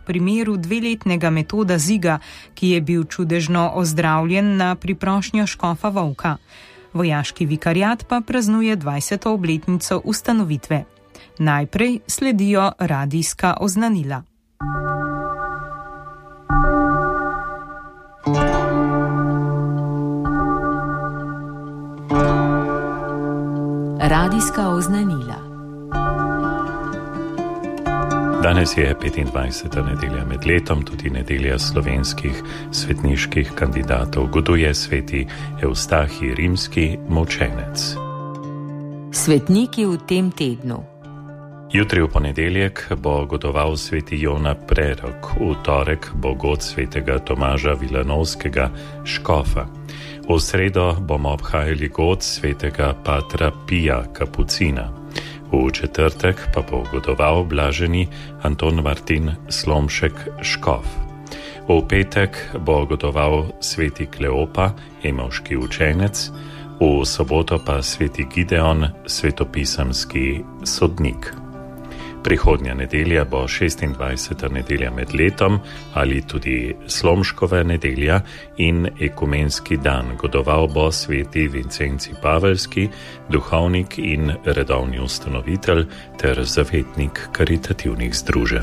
primeru 2-letnega Metoda Ziga, ki je bil čudežno ozdravljen na priprošnjo škofa Vovka. Vojaški vikariat pa praznuje 20. obletnico ustanovitve. Najprej sledijo radijska oznanila. Radijska oznanila. Danes je 25. nedelja med letom, tudi nedelja slovenskih svetniških kandidatov. Goduje sveti Evstahij Rimski mučenec. Svetniki v tem tednu. Jutri v ponedeljek bo godoval sveti Jona Prerok, v torek bo god svetega Tomaža Vilanovskega škofa. V sredo bomo obhajali god svetega Patra Pija Kapucina. V četrtek pa bo godoval blaženi Anton Martin Slomšek škof. V petek bo godoval sveti Kleopa, emovški učenec, v soboto pa sveti Gideon, svetopisemski sodnik. Prihodnja nedelja bo 26. nedelja med letom ali tudi Slomškova nedelja in ekumenski dan. Godoval bo sveti Vincenci Pavelski, duhovnik in redovni ustanovitelj ter zavetnik karitativnih združenj.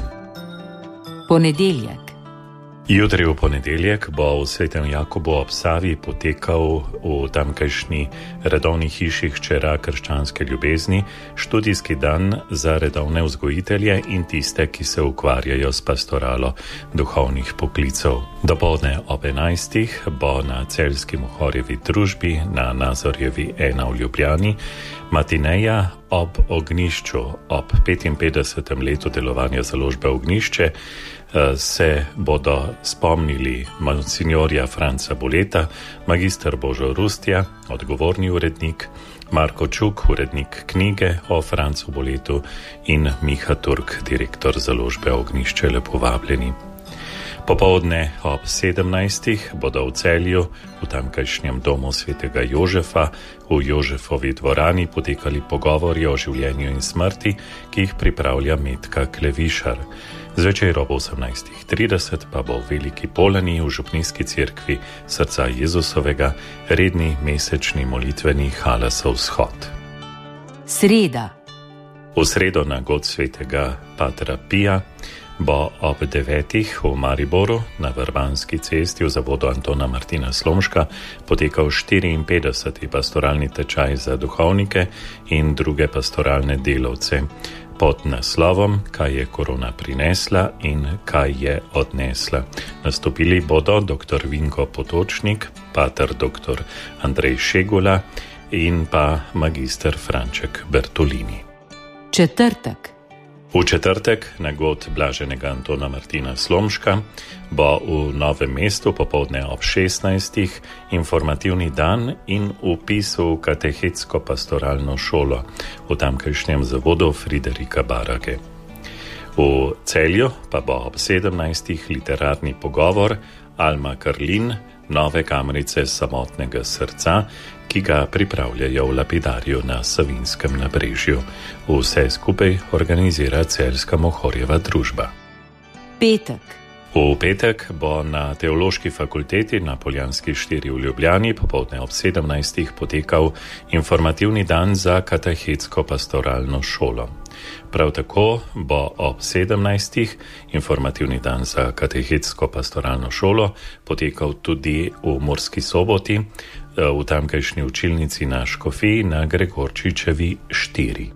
Ponedeljek. Jutri v ponedeljek bo v Svetem Jakobu ob Savi potekal v tamkajšnji redovni hiši Hčera krščanske ljubezni študijski dan za redovne vzgojitelje in tiste, ki se ukvarjajo s pastoralo duhovnih poklicev. Dopoldne ob 11. bo na celjski Mohorjevi družbi na Nazorjevi 1 v Ljubljani matineja ob Ognjišču. Ob 55. letu delovanja založbe Ognjišče se bodo spomnili monsignorja Franca Boleta, magister Božo Rustja, odgovorni urednik, Marko Čuk, urednik knjige o Francu Boletu in Miha Turk, direktor založbe Ognjišče. Lepo vabljeni. Popoldne ob 17. bodo v Celju, v tamkajšnjem domu svetega Jožefa, v Jožefovi dvorani potekali pogovori o življenju in smrti, ki jih pripravlja Metka Klevišar. Zvečer ob 18.30 pa bo v Veliki Polani v župnijski cerkvi Srca Jezusovega redni mesečni molitveni Halasov shod. Sreda. V sredo na god svetega Patra Pija bo ob 9. v Mariboru na Vrbanski cesti v zavodu Antona Martina Slomška potekal 54. pastoralni tečaj za duhovnike in druge pastoralne delavce pod naslovom Kaj je korona prinesla in kaj je odnesla. Nastopili bodo dr. Vinko Potočnik, pater dr. Andrej Šegula in pa magister Franček Bertolini. Četrtek. V četrtek na god blaženega Antona Martina Slomška bo v Novem mestu popoldne ob 16. informativni dan in vpis v katehetsko pastoralno šolo v tamkajšnjem zavodu Friderika Barage. V Celju pa bo ob 17. literarni pogovor Alma Karlin, nove kamrice samotnega srca, ki ga pripravljajo v lapidarju na Savinskem nabrežju. Vse skupaj organizira celjska Mohorjeva družba. Petek. V petek bo na Teološki fakulteti na Poljanski 4 v Ljubljani popoldne ob 17. potekal informativni dan za katehetsko pastoralno šolo. Prav tako bo ob 17. informativni dan za katehetsko pastoralno šolo potekal tudi v Murski Soboti, v tamkajšnji učilnici na Škofiji na Gregorčičevi 4.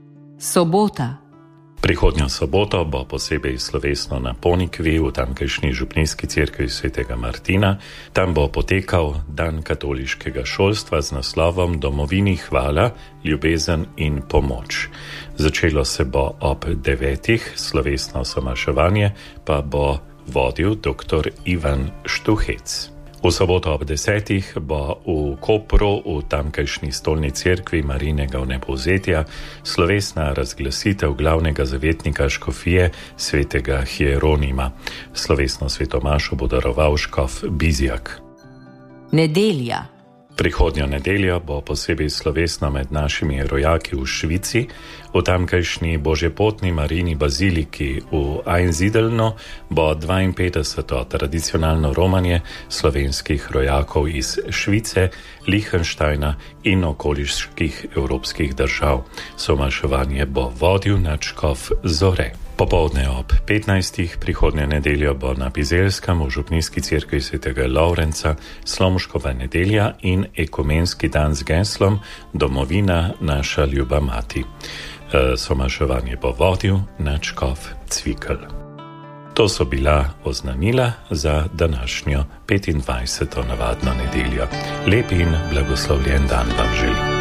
Sobota. Prihodnjo soboto bo posebej slovesno na Ponikvi v tamkajšnji župnijski cerkvi svetega Martina. Tam bo potekal dan katoliškega šolstva z naslovom Domovini hvala, ljubezen in pomoč. Začelo se bo ob 9. slovesno somaševanje pa bo vodil dr. Ivan Štuhec. V soboto ob 10. bo v Kopru v tamkajšnji stolni cerkvi Marijinega vnebovzetja slovesna razglasitev glavnega zavetnika škofije svetega Hieronima. Slovesno svetomašo bo daroval škof Bizjak. Nedelja. Prihodnjo nedeljo bo posebej slovesno med našimi rojaki v Švici, v tamkajšnji božjepotni Marijini baziliki v Einsiedelnu bo 52. tradicionalno romanje slovenskih rojakov iz Švice, Liechtensteina in okoliških evropskih držav. Somaševanje bo vodil nadškof Zore. Popoldne ob 15. prihodnjo nedeljo bo na Bizelskem v Župnijski cerkvi svetega Lovrenca Slomškova nedelja in ekumenski dan z geslom Domovina naša ljuba mati. Somaševanje bo vodil nadškof Cvikl. To so bila oznanila za današnjo 25. navadno nedeljo. Lep in blagoslovljen dan vam želim.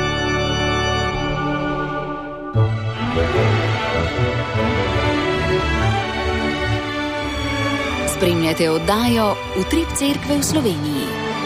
Spremljate oddajo Utrip cerkve v Sloveniji.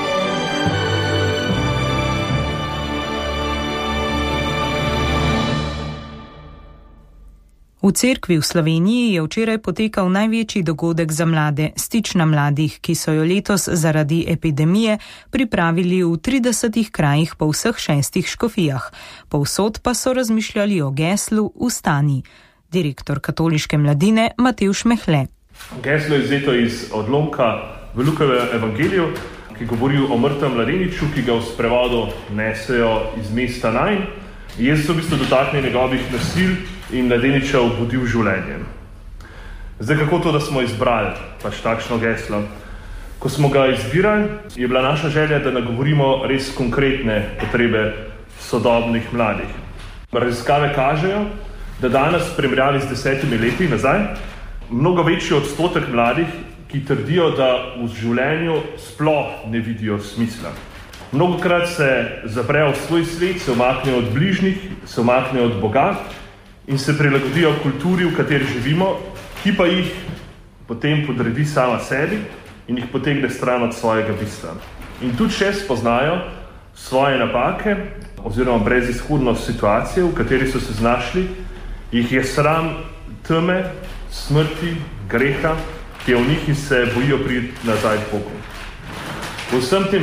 V cerkvi v Sloveniji je včeraj potekal največji dogodek za mlade, Stična mladih, ki so jo letos zaradi epidemije pripravili v 30 krajih po vseh 6 škofijah. Povsod pa so razmišljali o geslu Vstani. Direktor katoliške mladine Matevž Mehle. Geslo je vzeto iz odlomka v Lukavem evangeliju, ki govori o mrtvem mladeniču, ki ga v sprevodu nesejo iz mesta Najn. Jezus v bistvu dotakne njegovih nasil in mladeniča obudil življenjem. Zdaj, kako to, da smo izbrali takšno geslo? Ko smo ga izbirali, je bila naša želja, da nagovorimo res konkretne potrebe sodobnih mladih. Raziskave kažejo, da danes v primerjavi z 10 leti nazaj mnogo večji odstotek mladih, ki trdijo, da v življenju sploh ne vidijo smisla. Mnogokrat se zaprejo v svoj svet, se umaknejo od bližnjih, se umaknejo od Boga in se prilagodijo kulturi, v kateri živimo, ki pa jih potem podredi sama sebi in jih potegne stran od svojega bistva. In tudi še spoznajo svoje napake oziroma brezizhodnost situacije, v kateri so se znašli, jih je sram teme, smrti, greha, ki je v njih in se bojijo priti nazaj k Bogu. Vsem tem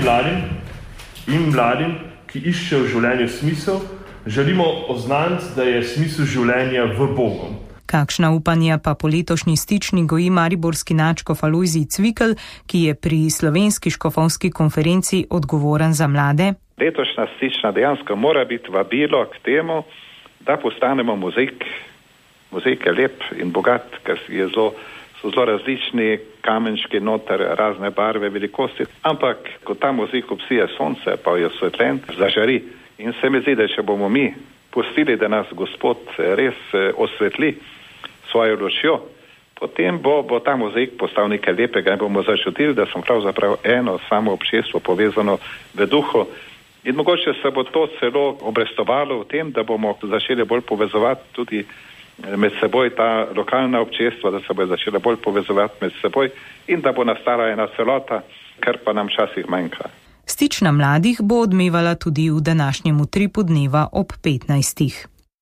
mladim, ki iščejo v življenju smisel, želimo oznaniti, da je smisel življenja v Bogu. Kakšna upanja pa po letošnji stični goji mariborski nadškof Alojzij Cvikl, ki je pri slovenski škofovski konferenci odgovoren za mlade? Letošnja stična dejansko mora biti vabilo k temu, da postanemo mozaik. Mozaik je lep in bogat, ker so zelo različni kamenčki noter, razne barve, velikosti, ampak ko ta mozaik obsije sonce, pa je osvetljen, zažari. In se mi zdi, da če bomo mi pustili, da nas Gospod res osvetli svojo lučjo, potem bo ta mozaik postal nekaj lepega in bomo začutili, da smo pravzaprav eno samo občestvo povezano v duhu. In mogoče se bo to celo obrestovalo v tem, da bomo začeli bolj povezovati tudi med seboj ta lokalna občestva, da se bo začela bolj povezovati med seboj in da bo nastala ena celota, kar pa nam včasih manjka. Stična mladih bo odmevala tudi v današnjem utripu dneva ob 15.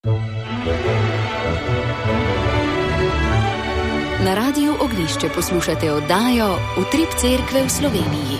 Na Radiu Oglišče poslušate oddajo Utrip cerkve v Sloveniji.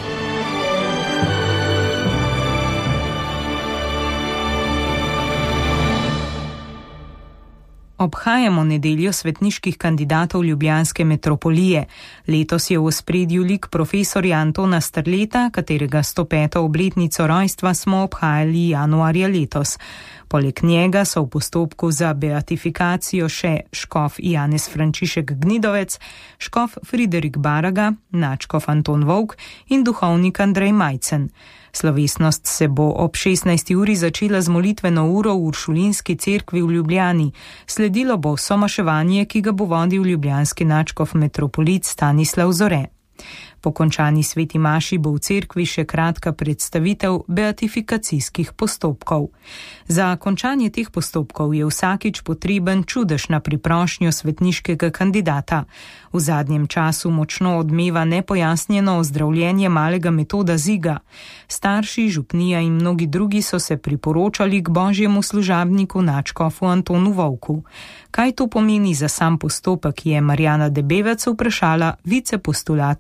Obhajamo nedeljo svetniških kandidatov ljubljanske metropolije. Letos je v ospredju lik profesorja Antona Strleta, katerega 105. obletnico rojstva smo obhajali januarja letos. Poleg njega so v postopku za beatifikacijo še škof Janez Frančišek Gnidovec, škof Friderik Baraga, nadškof Anton Volk in duhovnik Andrej Majcen. Slovesnost se bo ob 16. uri začela z molitveno uro v Uršulinski cerkvi v Ljubljani. Sledilo bo somaševanje, ki ga bo vodil ljubljanski nadškof metropolit Stanislav Zore. Po končani sveti maši bo v cerkvi še kratka predstavitev beatifikacijskih postopkov. Za končanje teh postopkov je vsakič potreben čudež na priprošnjo svetniškega kandidata. V zadnjem času močno odmeva nepojasnjeno ozdravljenje malega Metoda Ziga. Starši, župnija in mnogi drugi so se priporočali k božjemu služabniku nadškofu Antonu Volku. Kaj to pomeni za sam postopek, je Marjana Debevec vprašala vicepostulatorja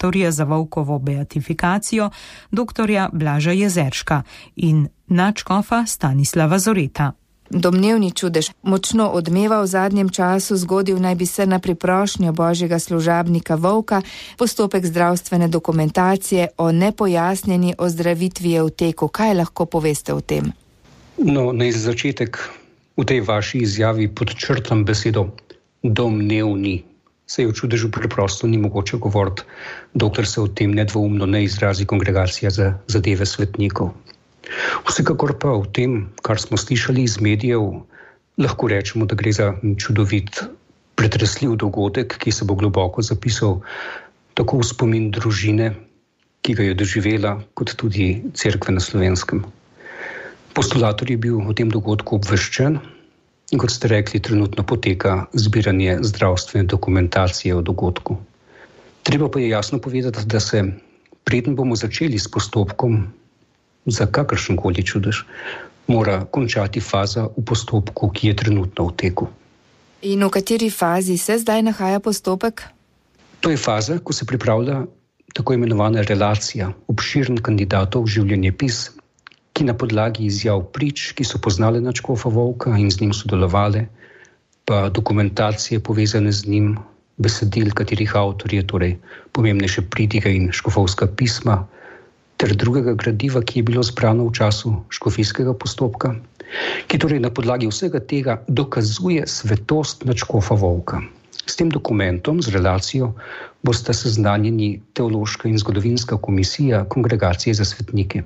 postulatorja za Vovkovo beatifikacijo dr. Blaža Jezerška in nadškofa Stanislava Zoreta. Domnevni čudež močno odmeva v zadnjem času, zgodil naj bi se na priprošnjo božjega služabnika Vovka. Postopek zdravstvene dokumentacije o nepojasnjeni ozdravitvi je v teku. Kaj lahko poveste o tem? No, na začetek v tej vaši izjavi podčrtam besedo domnevni. Saj o čudežu preprosto ni mogoče govoriti, dokler se o tem nedvoumno ne izrazi Kongregacija za zadeve svetnikov. Vsekakor pa v tem, kar smo slišali iz medijev, lahko rečemo, da gre za čudovit, pretresljiv dogodek, ki se bo globoko zapisal tako v spomin družine, ki ga je doživela, kot tudi cerkve na Slovenskem. Postulator je bil o tem dogodku obveščen in, kot ste rekli, trenutno poteka zbiranje zdravstvene dokumentacije o dogodku. Treba pa je jasno povedati, da se, preden bomo začeli s postopkom za kakršenkoli čudež, mora končati faza v postopku, ki je trenutno v teku. In v kateri fazi se zdaj nahaja postopek? To je faza, ko se pripravlja tako imenovana relacija, obširen kandidatov življenjepis, ki na podlagi izjav prič, ki so poznale nadškofa Vovka in z njim sodelovale, pa dokumentacije povezane z njim, besedil, katerih avtor je torej pomembnejše pridige in škofovska pisma, ter drugega gradiva, ki je bilo zbrano v času škofijskega postopka, ki torej na podlagi vsega tega dokazuje svetost nadškofa Vovka. S tem dokumentom, z relacijo, bosta seznanjeni teološka in zgodovinska komisija Kongregacije za svetnike.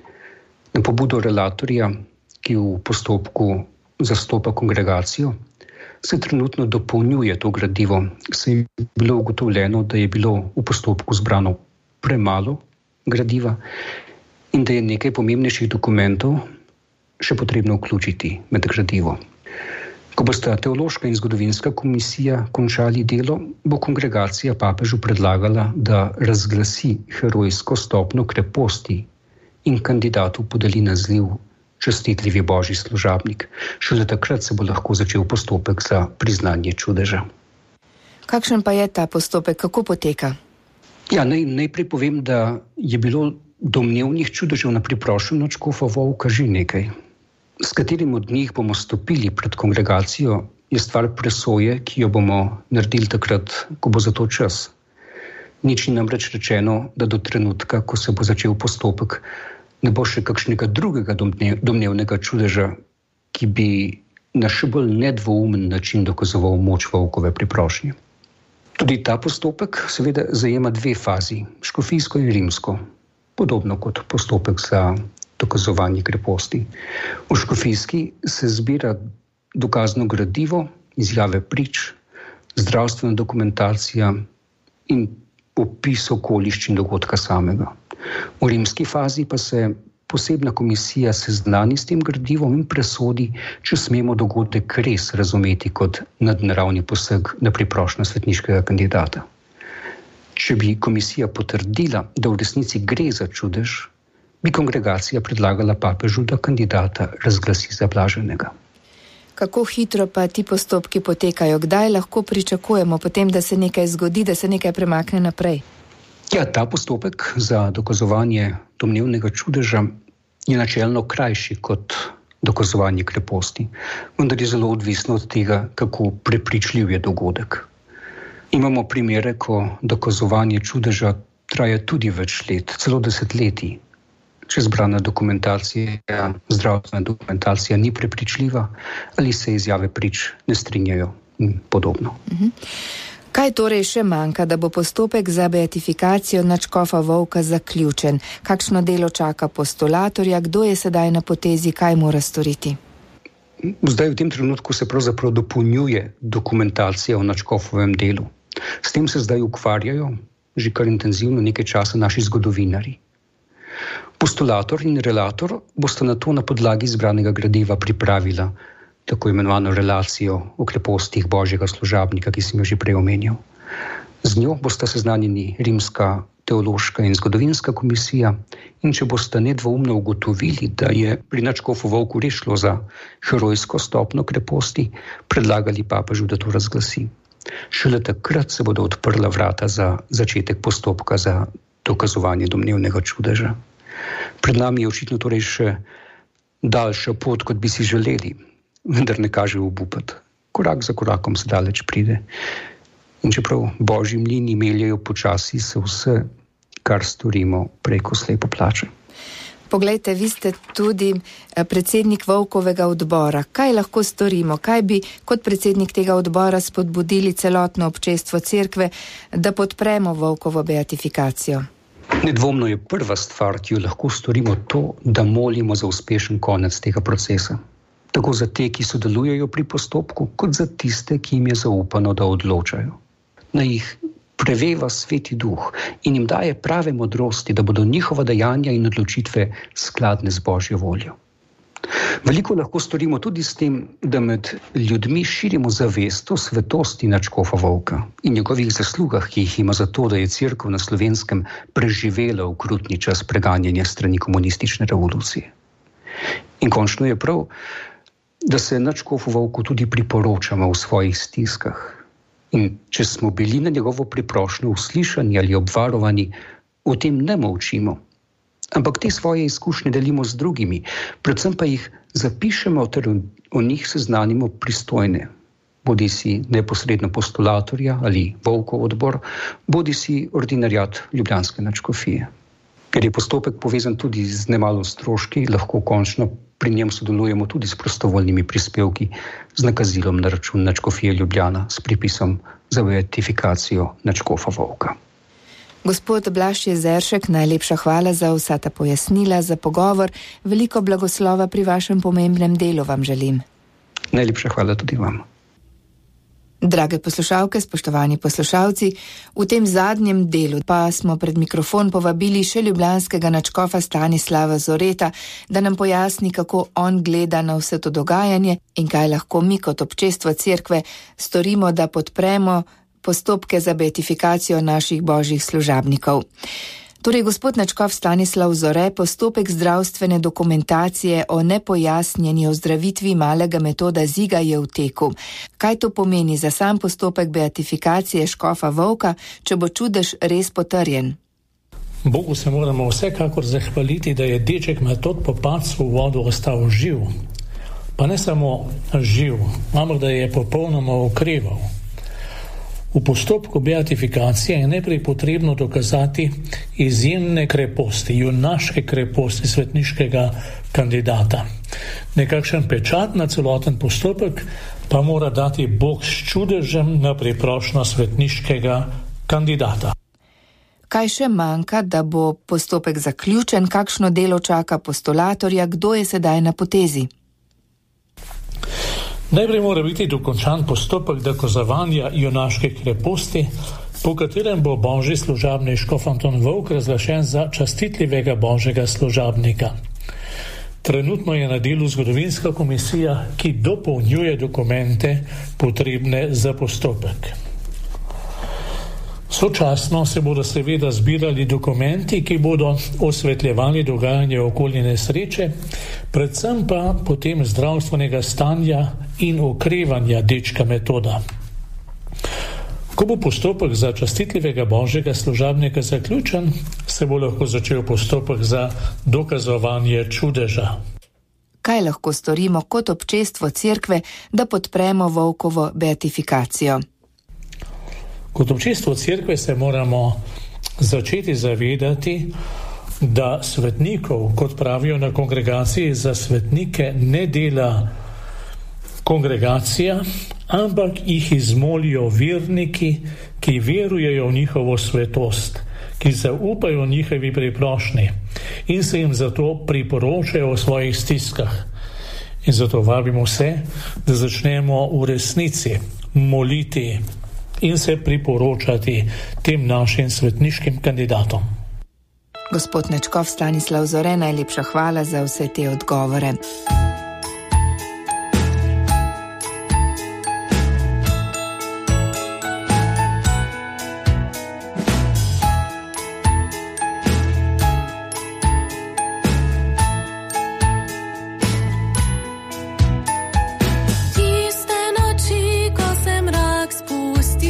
Na pobudo relatorja, ki v postopku zastopa kongregacijo, se trenutno dopolnjuje to gradivo, saj je bilo ugotovljeno, da je bilo v postopku zbrano premalo gradiva in da je nekaj pomembnejših dokumentov še potrebno vključiti med gradivo. Ko bosta teološka in zgodovinska komisija končali delo, bo kongregacija papežu predlagala, da razglasi herojsko stopnjo kreposti in kandidatu podeli naziv častitljivi božji služabnik. Šele takrat se bo lahko začel postopek za priznanje čudeža. Kakšen pa je ta postopek, kako poteka? Ja, najprej povem, da je bilo domnevnih čudežev na priprošnjo nadškofa Vovka že nekaj. S katerim od njih bomo stopili pred kongregacijo, je stvar presoje, ki jo bomo naredili takrat, ko bo za to čas. Nič ni namreč rečeno, da do trenutka, ko se bo začel postopek, ne bo še kakšnega drugega domnevnega čudeža, ki bi na še bolj nedvoumen način dokazoval moč Vovkove priprošnje. Tudi ta postopek seveda zajema dve fazi, škofijsko in rimsko, podobno kot postopek za dokazovanje kreposti. V škofijski se zbira dokazno gradivo, izjave prič, zdravstvena dokumentacija in opis okoliščin dogodka samega. V rimski fazi pa se posebna komisija seznani s tem gradivom in presodi, če smemo dogodek res razumeti kot nadnaravni poseg na priprošnjo svetniškega kandidata. Če bi komisija potrdila, da v resnici gre za čudež, bi kongregacija predlagala papežu, da kandidata razglasi za blaženega. Kako hitro pa ti postopki potekajo? Kdaj lahko pričakujemo potem, da se nekaj zgodi, da se nekaj premakne naprej? Ja, ta postopek za dokazovanje domnevnega čudeža je načelno krajši kot dokazovanje kreposti, vendar je zelo odvisno od tega, kako prepričljiv je dogodek. Imamo primere, ko dokazovanje čudeža traja tudi več let, celo desetletij. Če zbrana dokumentacija, zdravstvena dokumentacija ni prepričljiva ali se izjave prič ne strinjajo in podobno. Kaj torej še manjka, da bo postopek za beatifikacijo nadškofa Vovka zaključen? Kakšno delo čaka postulatorja? Kdo je sedaj na potezi? Kaj mora storiti? Zdaj v tem trenutku se pravzaprav dopolnjuje dokumentacija o nadškofovem delu. S tem se zdaj ukvarjajo že kar intenzivno nekaj časa naši zgodovinarji. Postulator in relator bosta na to na podlagi zbranega gradiva pripravila tako imenovano relacijo o krepostih božjega služabnika, ki sem jo že prej omenil. Z njo bosta seznanjeni rimska teološka in zgodovinska komisija in če bosta nedvoumno ugotovili, da je pri nadškofu Vovku res šlo za herojsko stopnjo kreposti, predlagali papežu, da to razglasi. Šele takrat se bodo odprla vrata za začetek postopka za dokazovanje domnevnega čudeža. Pred nami je očitno torej še daljša pot, kot bi si želeli, vendar ne kaže obupati. Korak za korakom se daleč pride. In čeprav božji mlini meljejo počasi, se vse, kar storimo, preko slej poplača. Poglejte, vi ste tudi predsednik Volkovega odbora. Kaj lahko storimo? Kaj bi kot predsednik tega odbora spodbudili celotno občestvo cerkve, da podpremo Volkovo beatifikacijo? Nedvomno je prva stvar, ki jo lahko storimo, to, da molimo za uspešen konec tega procesa. Tako za te, ki sodelujejo pri postopku, kot za tiste, ki jim je zaupano, da odločajo. Naj jih preveva Sveti Duh in jim daje prave modrosti, da bodo njihova dejanja in odločitve skladne z božjo voljo. Veliko lahko storimo tudi s tem, da med ljudmi širimo zavest o svetosti nadškofa Volka in njegovih zaslugah, ki jih ima za to, da je cerkev na Slovenskem preživela okrutni čas preganjanja strani komunistične revolucije. In končno je prav, da se nadškofu Volku tudi priporočamo v svojih stiskah. In če smo bili na njegovo priprošnjo uslišani ali obvarovani, o tem ne molčimo, ampak te svoje izkušnje delimo z drugimi, predvsem pa jih zapišemo ter o njih seznanimo pristojne, bodisi neposredno postulatorja ali Volkov odbor, bodisi ordinarjat ljubljanske nadškofije. Ker je postopek povezan tudi z nemalo stroški, lahko končno pri njem sodelujemo tudi s prostovoljnimi prispevki z nakazilom na račun nadškofije Ljubljana s pripisom za beatifikacijo nadškofa Volka. Gospod Blaž Jezeršek, najlepša hvala za vsa ta pojasnila, za pogovor. Veliko blagoslova pri vašem pomembnem delu vam želim. Najlepša hvala tudi vam. Drage poslušalke, spoštovani poslušalci, v tem zadnjem delu pa smo pred mikrofon povabili še ljubljanskega nadškofa Stanislava Zoreta, da nam pojasni, kako on gleda na vse to dogajanje in kaj lahko mi kot občestvo cerkve storimo, da podpremo postopke za beatifikacijo naših božjih služabnikov. Torej, gospod nadškof Stanislav Zore, postopek zdravstvene dokumentacije o nepojasnjeni ozdravitvi malega Metoda Ziga je v teku. Kaj to pomeni za sam postopek beatifikacije škofa Volka, če bo čudež res potrjen? Bogu se moramo vsekakor zahvaliti, da je deček Metod po padcu v vodo ostal živ. Pa ne samo živ, ampak da je popolnoma okreval. V postopku beatifikacije je najprej potrebno dokazati izjemne kreposti, junaške kreposti svetniškega kandidata. Nekakšen pečat na celoten postopek pa mora dati Bog s čudežem na priprošnjo svetniškega kandidata. Kaj še manjka, da bo postopek zaključen, kakšno delo čaka postulatorja, kdo je sedaj na potezi? Najprej mora biti dokončan postopek dokazovanja junaške kreposti, po katerem bo božji služabnik škof Anton Volk razglašen za častitljivega božjega služabnika. Trenutno je na delu zgodovinska komisija, ki dopolnjuje dokumente potrebne za postopek. Sočasno se bodo seveda zbirali dokumenti, ki bodo osvetljevali dogajanje okoli nesreče, predvsem pa potem zdravstvenega stanja in okrevanja dečka Metoda. Ko bo postopek za častitljivega božjega služabnika zaključen, se bo lahko začel postopek za dokazovanje čudeža. Kaj lahko storimo kot občestvo cerkve, da podpremo Volkovo beatifikacijo? Kot občestvo cerkve se moramo začeti zavedati, da svetnikov, kot pravijo na kongregaciji za svetnike, ne dela kongregacija, ampak jih izmolijo verniki, ki verujejo v njihovo svetost, ki zaupajo njihovi priprošnji in se jim zato priporočajo v svojih stiskah. In zato vabimo vse, da začnemo v resnici moliti in se priporočati tem našim svetniškim kandidatom. Gospod nadškof Stanislav Zore, najlepša hvala za vse te odgovore. Tiste noči, ko se mrak spusti,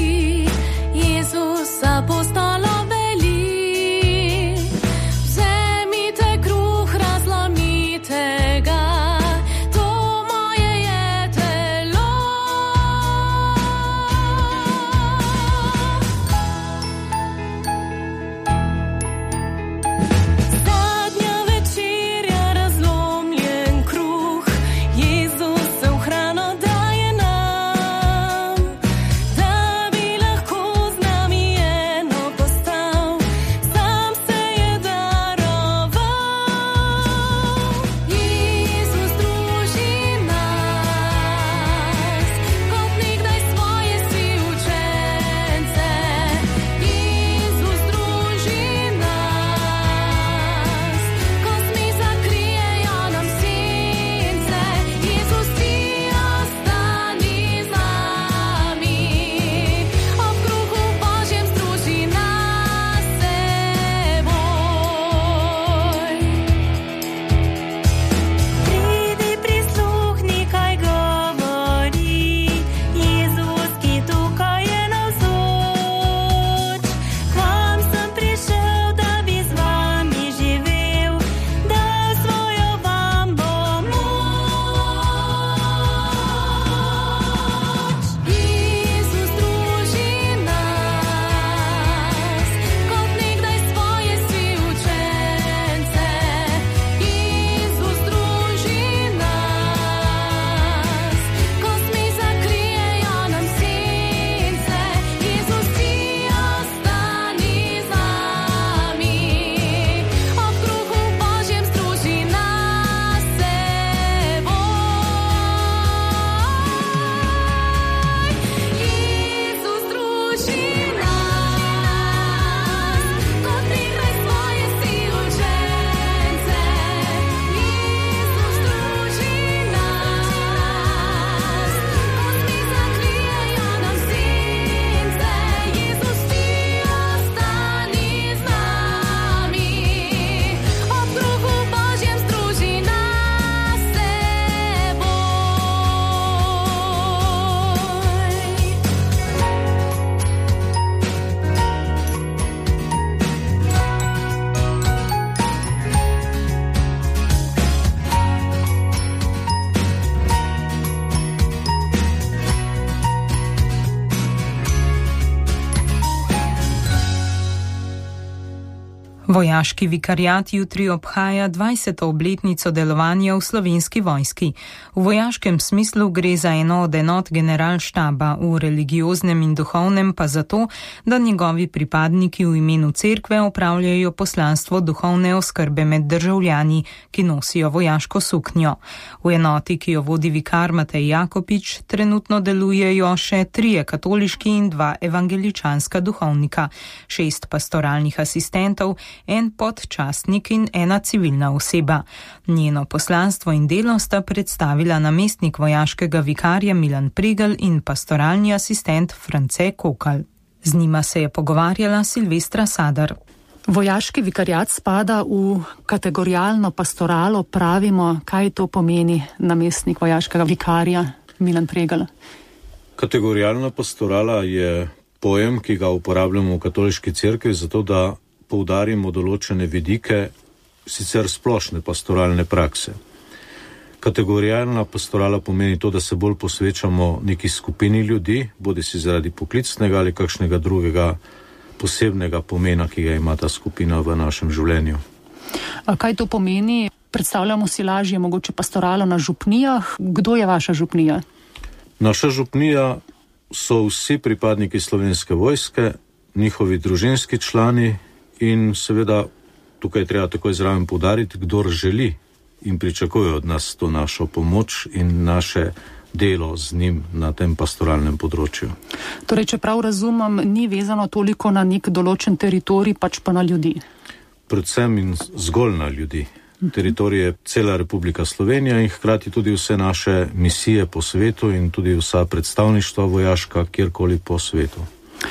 Vojaški vikariat jutri obhaja 20. obletnico delovanja v Slovenski vojski. V vojaškem smislu gre za eno od enot generalštaba, v religioznem in duhovnem pa zato, da njegovi pripadniki v imenu cerkve opravljajo poslanstvo duhovne oskrbe med državljani, ki nosijo vojaško suknjo. V enoti, ki jo vodi vikar Matej Jakopič, trenutno delujejo še 3 katoliški in 2 evangeličanska duhovnika, 6 pastoralnih asistentov, 1 podčastnik in 1 civilna oseba. Njeno poslanstvo in delo sta predstavila namestnik vojaškega vikarja Milan Pregl in pastoralni asistent France Kokal. Z njima se je pogovarjala Silvestra Sadar. Vojaški vikariat spada v kategorijalno pastoralo, pravimo, kaj to pomeni namestnik vojaškega vikarja Milan Pregl. Kategorijalna pastorala je pojem, ki ga uporabljamo v katoliški cerkvi, zato da poudarimo določene vidike sicer splošne pastoralne prakse. Kategorijalna pastorala pomeni to, da se bolj posvečamo neki skupini ljudi, bodisi zaradi poklicnega ali kakšnega drugega posebnega pomena, ki ga ima ta skupina v našem življenju. Kaj to pomeni? Predstavljamo si lažje mogoče pastoralo na župnijah. Kdo je vaša župnija? Naša župnija so vsi pripadniki Slovenske vojske, njihovi družinski člani in seveda tukaj treba takoj zraven poudariti, kdor želi in pričakuje od nas to našo pomoč in naše delo z njim na tem pastoralnem področju. Torej, če prav razumem, ni vezano toliko na nek določen teritorij, pač pa na ljudi. Predvsem in zgolj na ljudi. Teritorij je cela Republika Slovenija in hkrati tudi vse naše misije po svetu in tudi vsa predstavništva vojaška kjerkoli po svetu.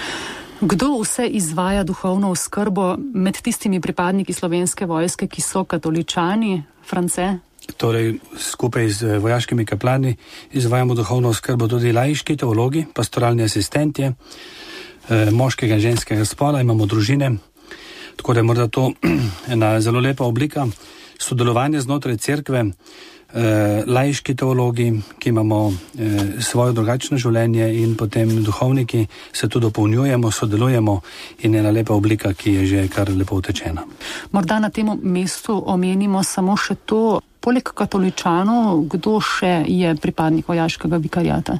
Kdo vse izvaja duhovno oskrbo med tistimi pripadniki Slovenske vojske, ki so katoličani, France? Torej, skupaj z vojaškimi kaplani izvajamo duhovno oskrbo tudi laiški teologi, pastoralni asistentje, moškega in ženskega spola, imamo družine, tako da je morda to ena zelo lepa oblika sodelovanja znotraj cerkve, laiški teologi, ki imamo svoje drugačno življenje in potem duhovniki se tudi dopolnjujemo, sodelujemo in ena lepa oblika, ki je že kar lepo utečena. Morda na tem mestu omenimo samo še to, poleg katoličanov, kdo še je pripadnik vojaškega vikariata?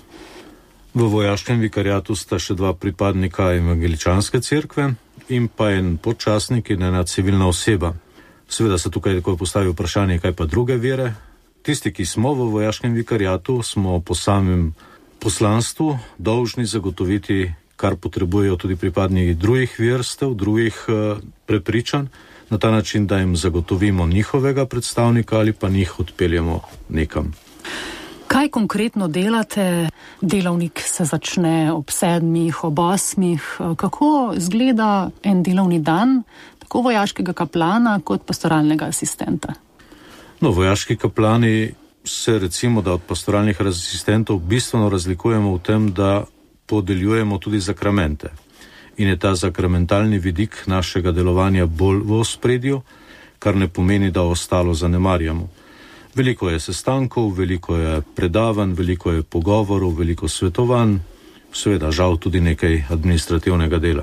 V vojaškem vikariatu sta še 2 pripadnika evangeličanske cerkve in pa en podčastnik in ena civilna oseba. Seveda se tukaj takoj postavi vprašanje, kaj pa druge vere. Tisti, ki smo v vojaškem vikariatu, smo po samem poslanstvu dolžni zagotoviti, kar potrebujejo tudi pripadniki drugih verstev, drugih prepričanj, na ta način, da jim zagotovimo njihovega predstavnika ali pa njih odpeljemo nekam. Kaj konkretno delate? Delovnik se začne ob 7, ob 8. Kako izgleda en delovni dan, tako vojaškega kaplana kot pastoralnega asistenta? No, vojaški kaplani se recimo, da od pastoralnih asistentov bistveno razlikujemo v tem, da podeljujemo tudi zakramente. In je ta zakramentalni vidik našega delovanja bolj v ospredju, kar ne pomeni, da ostalo zanemarjamo. Veliko je sestankov, veliko je predavanj, veliko je pogovorov, veliko svetovanj, seveda žal tudi nekaj administrativnega dela.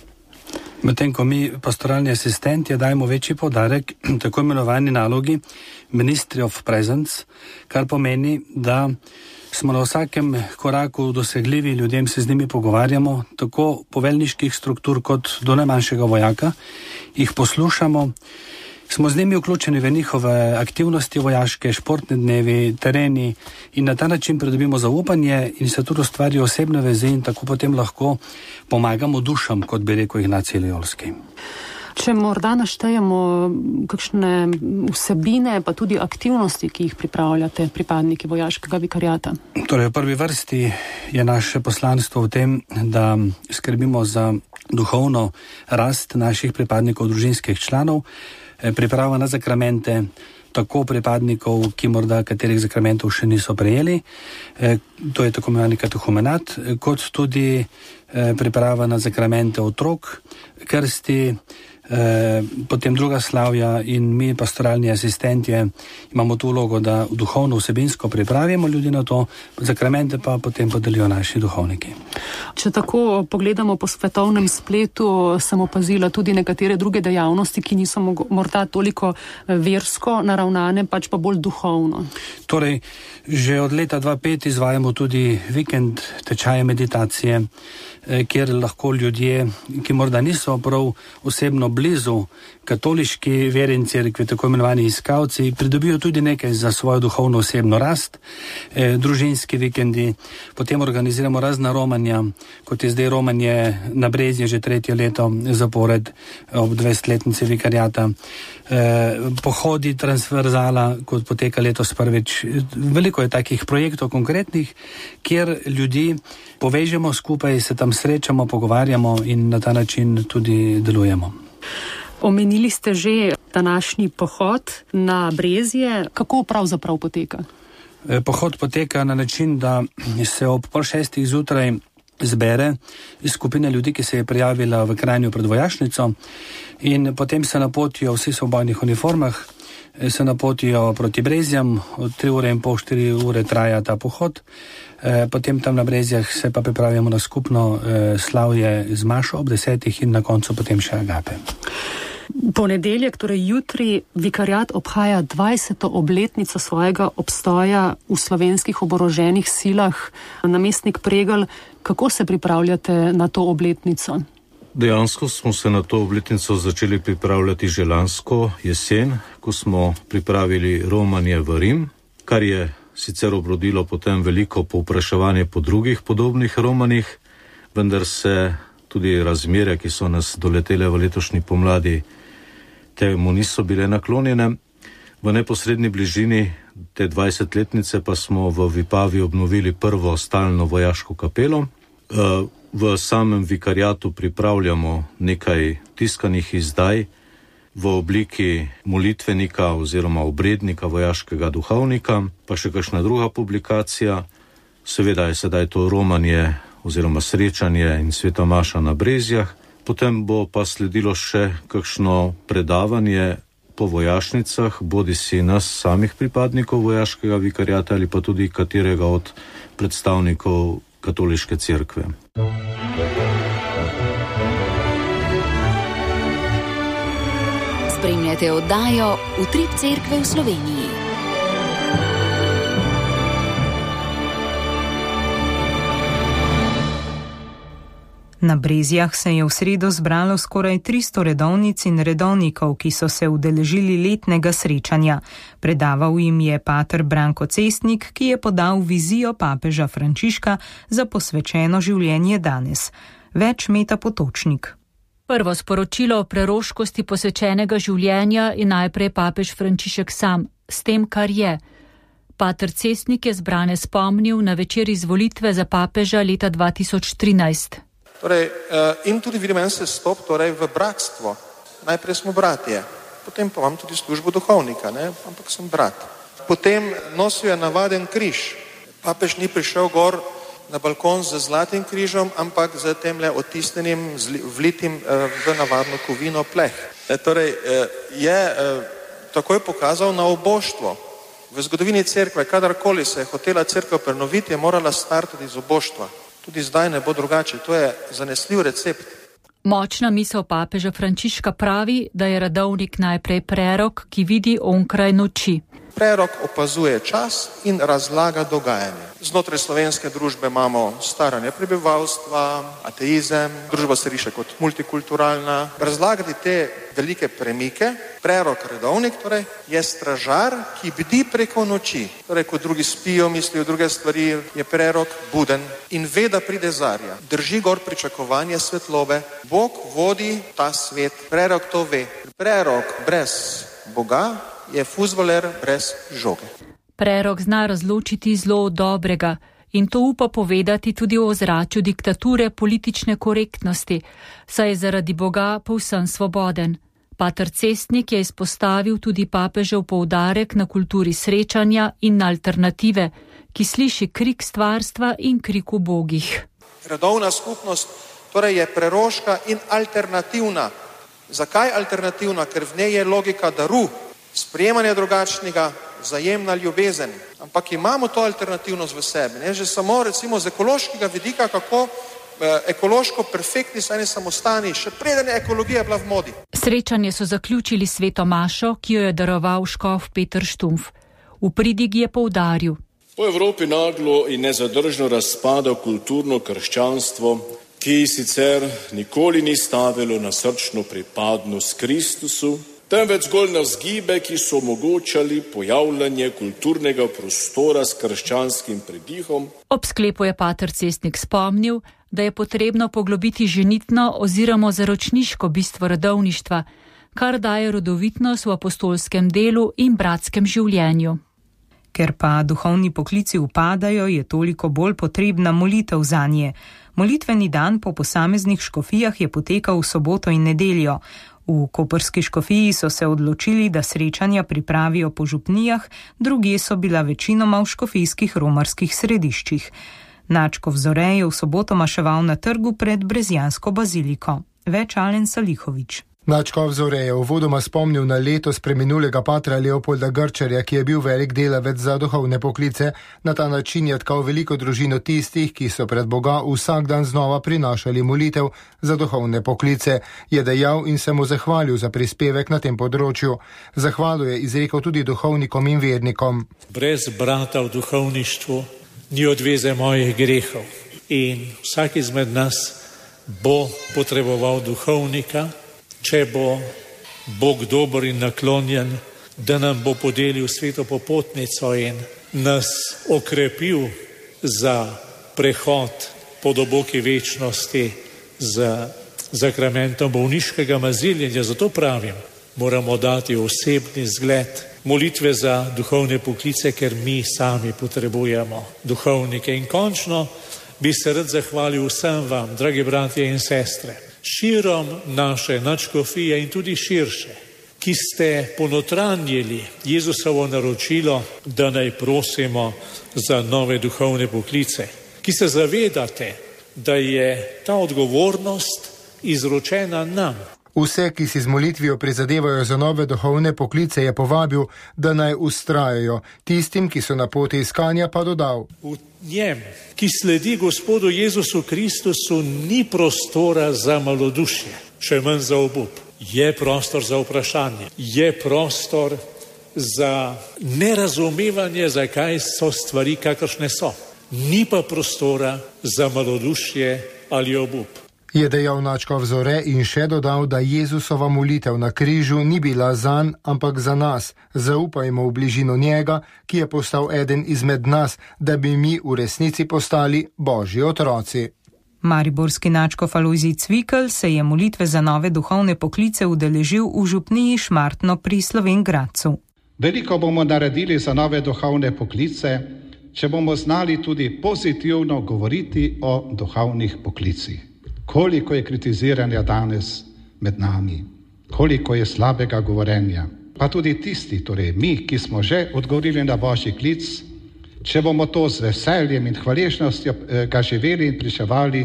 Medtem ko mi, pastoralni asistenti, dajemo večji poudarek tako imenovani nalogi Ministry of Presence, kar pomeni, da smo na vsakem koraku dosegljivi, ljudem se z njimi pogovarjamo, tako poveljniških struktur kot do najmanjšega vojaka, jih poslušamo, smo z njimi vključeni v njihove aktivnosti vojaške, športne dnevi, tereni in na ta način pridobimo zaupanje in se tudi ustvarijo osebne vezi in tako potem lahko pomagamo dušam, kot bi rekel Ignacij Loyolski. Če morda naštejemo kakšne vsebine, pa tudi aktivnosti, ki jih pripravljate pripadniki vojaškega vikariata. Torej, v prvi vrsti je naše poslanstvo v tem, da skrbimo za duhovno rast naših pripadnikov družinskih članov, priprava na zakramente, tako pripadnikov, ki morda katerih zakramentov še niso prejeli, to je tako imenovani katehumenat, kot tudi priprava na zakramente otrok, krsti, potem druga slavja in mi, pastoralni asistentje, imamo tu vlogo, da duhovno vsebinsko pripravimo ljudi na to, zakramente pa potem podelijo naši duhovniki. Če tako pogledamo po svetovnem spletu, sem opazila tudi nekatere druge dejavnosti, ki niso morda toliko versko naravnane, pač pa bolj duhovno. Torej, že od leta 2005 izvajamo tudi vikend tečaje meditacije, kjer lahko ljudje, ki morda niso prav osebno blizu katoliški veri in cerkvi, tako imenovani iskalci, pridobijo tudi nekaj za svojo duhovno osebno rast, družinski vikendi, potem organiziramo razna romanja, kot je zdaj romanje na Brezje že 3. leto zapored ob 20-letnici vikariata, pohodi transverzala, kot poteka letos prvič. Veliko je takih projektov konkretnih, kjer ljudi povežemo skupaj, se tam srečamo, pogovarjamo in na ta način tudi delujemo. Omenili ste že današnji pohod na Brezje. Kako pravzaprav poteka? Pohod poteka na način, da se ob 5:30 zjutraj zbere skupina ljudi, ki se je prijavila v Kranju pred vojašnico, in potem se napotijo vsi v svobodnih uniformah, se napotijo proti Brezjam, od 3:30–4 ure traja ta pohod. Potem tam na Brezjah se pa pripravimo na skupno slavje z mašo ob 10 in na koncu potem še agape. Ponedeljek, torej jutri, vikariat obhaja 20. obletnico svojega obstoja v slovenskih oboroženih silah. Namestnik Pregelj, kako se pripravljate na to obletnico? Dejansko smo se na to obletnico začeli pripravljati že lansko jesen, ko smo pripravili romanje v Rim, kar je sicer obrodilo potem veliko povpraševanje po drugih podobnih romanjih, vendar se tudi razmere, ki so nas doletele v letošnji pomladi, temu niso bile naklonjene. V neposredni bližini te 20-letnice pa smo v Vipavi obnovili prvo stalno vojaško kapelo. V samem vikariatu pripravljamo nekaj tiskanih izdaj v obliki molitvenika oziroma obrednika vojaškega duhovnika, pa še kakšna druga publikacija. Seveda je sedaj to romanje oziroma srečanje in sveta maša na Brezjah. Potem bo pa sledilo še kakšno predavanje po vojašnicah, bodisi nas samih pripadnikov vojaškega vikariata ali pa tudi katerega od predstavnikov katoliške cerkve. Spremljate oddajo Utrip cerkve v Sloveniji. Na Brezjah se je v sredo zbralo skoraj 300 redovnic in redovnikov, ki so se udeležili letnega srečanja. Predaval jim je pater Branko Cestnik, ki je podal vizijo papeža Frančiška za posvečeno življenje danes. Več Meta Potočnik. Prvo sporočilo o preroškosti posvečenega življenja je najprej papež Frančišek sam, s tem, kar je. Pater Cestnik je zbrane spomnil na večer izvolitve za papeža leta 2013. Torej, in tudi vidim en sestop v bratstvo. Najprej smo bratje, potem pa imam tudi službo duhovnika, ampak sem brat. Potem nosijo navaden križ. Papež ni prišel gor na balkon z zlatim križom, ampak z temle otisnjenim, vlitim v navadno kovino pleh. Torej, je takoj pokazal na oboštvo. V zgodovini cerkve, kadarkoli se je hotela cerkev prenoviti, je morala startati iz oboštva. Tudi zdaj ne bo drugače, to je zanesljiv recept. Močna misel papeža Frančiška pravi, da je redovnik najprej prerok, ki vidi onkraj noči. Prerok opazuje čas in razlaga dogajanje. Znotraj slovenske družbe imamo staranje prebivalstva, ateizem, družba se riše kot multikulturalna. Razlagati te velike premike, prerok, redovnik, je stražar, ki bdi preko noči. Ko drugi spijo, mislijo druge stvari, je prerok buden in ve, da pride zarja. Drži gor pričakovanje svetlobe. Bog vodi ta svet. Prerok to ve. Prerok brez Boga je fuzbaler brez žoge. Prerok zna razločiti zlo od dobrega in to upa povedati tudi o ozračju diktature politične korektnosti, saj je zaradi Boga povsem svoboden. Pater Cestnik je izpostavil tudi papežev poudarek na kulturi srečanja in na alternative, ki sliši krik stvarstva in krik ubogih. Redovna skupnost torej je preroška in alternativna. Zakaj alternativna? Ker v njej je logika daru, sprejemanje drugačnega, vzajemna ljubezen. Ampak imamo to alternativnost v sebi. Ne? Že samo recimo z ekološkega vidika, kako ekološko perfektni so eni samostani, še preden je ekologija bila v modi. Srečanje so zaključili sveto mašo, ki jo je daroval škof Peter Štumpf. V pridigi je poudaril: Po Evropi naglo in nezadržno razpada kulturno krščanstvo, ki sicer nikoli ni stavilo na srčno pripadnost Kristusu, temveč zgolj na vzgibe, ki so omogočali pojavljanje kulturnega prostora s krščanskim pridihom. Ob sklepu je pater Cestnik spomnil, da je potrebno poglobiti ženitno oziroma zaročniško bistvo redovništva, kar daje rodovitnost v apostolskem delu in bratskem življenju. Ker pa duhovni poklici upadajo, je toliko bolj potrebna molitev zanje. Molitveni dan po posameznih škofijah je potekal v soboto in nedeljo. V koprski škofiji so se odločili, da srečanja pripravijo po župnijah, drugje so bila večinoma v škofijskih romarskih središčih. Načkov Zore je v soboto maševal na trgu pred Brezjansko baziliko. Več Alen Salihovič. Načkov Zore je uvodoma spomnil na letos preminulega patra Leopolda Grčarja, ki je bil velik delavec za duhovne poklice. Na ta način je tkal veliko družino tistih, ki so pred Boga vsak dan znova prinašali molitev za duhovne poklice, je dejal in se mu zahvalil za prispevek na tem področju. Zahvalo je izrekel tudi duhovnikom in vernikom. Brez brata v duhovništvu ni odveze mojih grehov in vsak izmed nas bo potreboval duhovnika, če bo Bog dober in naklonjen, da nam bo podelil sveto popotnico in nas okrepil za prehod po doboki večnosti z zakramentom bolniškega maziljenja. Zato pravim, moramo dati osebni zgled molitve za duhovne poklice, ker mi sami potrebujemo duhovnike. In končno bi se rad zahvalil vsem vam, dragi bratje in sestre, širom naše nadškofije in tudi širše, ki ste ponotranjili Jezusovo naročilo, da naj prosimo za nove duhovne poklice, ki se zavedate, da je ta odgovornost izročena nam. Vse, ki si z molitvijo prizadevajo za nove duhovne poklice, je povabil, da naj vztrajajo. Tistim, ki so na poti iskanja, pa dodal: V njem, ki sledi Gospodu Jezusu Kristusu, ni prostora za malodušje, še manj za obup. Je prostor za vprašanje, je prostor za nerazumevanje, zakaj so stvari, kakršne so. Ni pa prostora za malodušje ali obup. Je dejal Načkov Zore in še dodal, da Jezusova molitev na križu ni bila zanj, ampak za nas. Zaupajmo v bližino njega, ki je postal eden izmed nas, da bi mi v resnici postali Božji otroci. Mariborski načkov Alojzij Cvikl se je molitve za nove duhovne poklice udeležil v župniji Šmartno pri Slovenj Gradcu. Veliko bomo naredili za nove duhovne poklice, če bomo znali tudi pozitivno govoriti o duhovnih poklicih. Koliko je kritiziranja danes med nami, koliko je slabega govorenja. Pa tudi tisti, torej mi, ki smo že odgovorili na Božji klic, če bomo to z veseljem in hvaležnostjo ga živeli in pričevali,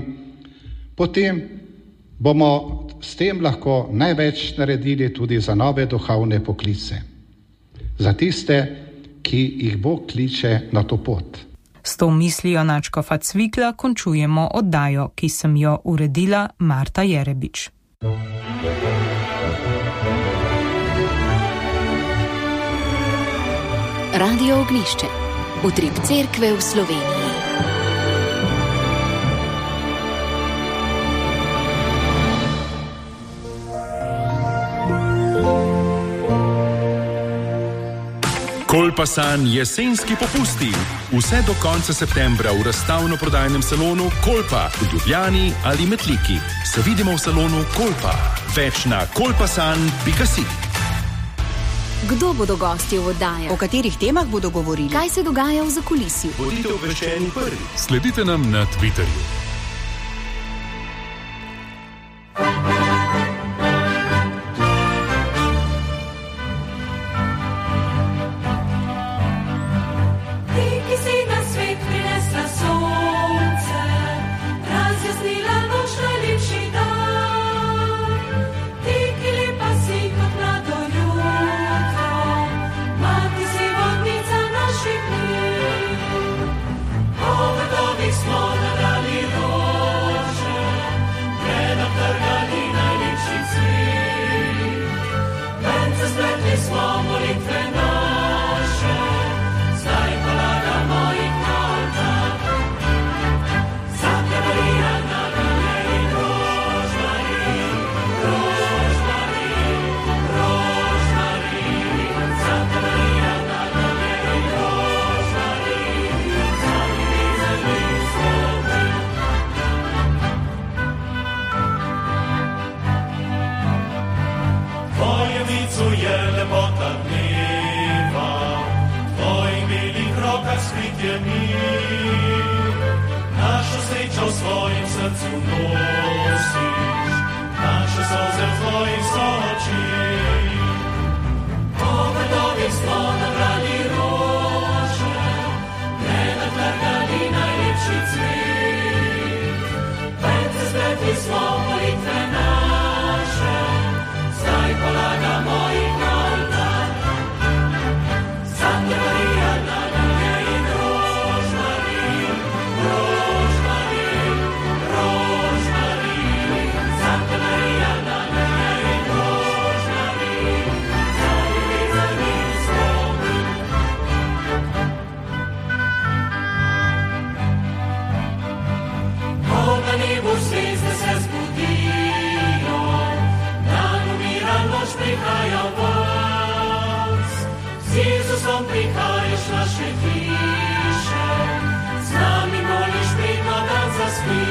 potem bomo s tem lahko največ naredili tudi za nove duhovne poklice. Za tiste, ki jih Bog kliče na to pot. S to mislijo Načkofa Cvikla končujemo oddajo, ki sem jo uredila Marta Jerebič. Radio Ognjišče, utrip cerkve v Sloveniji. Kolpasan jesenski popusti. Vse do konca septembra v razstavno-prodajnem salonu Kolpa v Ljubljani ali Metliki. Se vidimo v salonu Kolpa. Več na kolpasan.si. Kdo bodo gostje v oddaji? O katerih temah bodo govorili? Kaj se dogaja v zakulisju? Bodite obveščeni prvi. Sledite nam na Twitterju. je mir, našo srečo v svojem srcu nosiš, naše solze v tvojih sočih. Po vrdovih smo nabrali rože, ne natrgali najlepši cvet. Pence spletli smo molitve naše, zdaj polagamo jih na oltar. Santa Maria, Nadelje in Rožmarin, Rožmarin, Rožmarin. Santa Maria, Nadelje in Rožmarin, za ljubezen in spomin. Ko na nebu zvezde se zbudijo, dan umira, noč prihaja vas. Z Jezusom prihajaš naše hiše, z nami moliš, predno dan zaspi.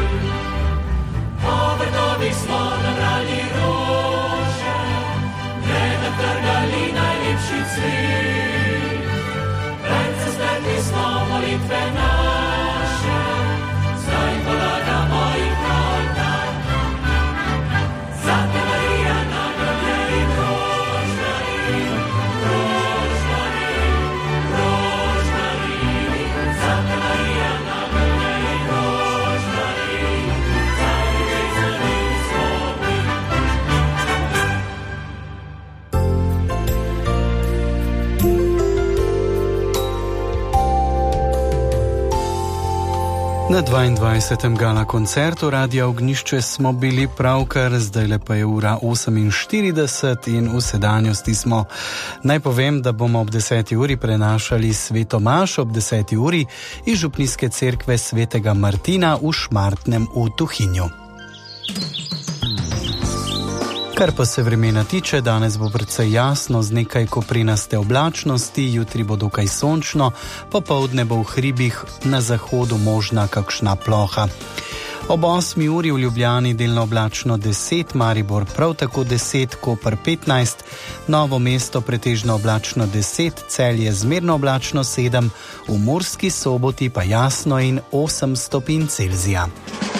Po vrdovih smo nabrali rože, ne natrgali najlepši cvet. Pence spletli smo molitve naše, zdaj polagamo jih na oltar. Santa Maria, Nadelje in Rožmarin, Rožmarin, Rožmarin. Santa Maria, Nadelje in Rožmarin, za ljubezen in spomin. Na 22. gala koncertu Radia Ognjišče smo bili pravkar, zdaj pa je ura 48 in v sedanjosti smo. Naj povem, da bomo ob 10. uri prenašali sveto mašo ob 10. uri iz župnijske cerkve svetega Martina v Šmartnem v Tuhinju. Kar pa se vremena tiče, danes bo precej jasno z nekaj koprinaste oblačnosti, jutri bo dokaj sončno, popoldne bo v hribih na zahodu možna kakšna ploha. Ob 8. uri v Ljubljani delno oblačno 10, Maribor prav tako 10, Koper 15, Novo mesto pretežno oblačno 10, Celje zmerno oblačno 7, v Murski Soboti pa jasno in 8 stopinj Celzija.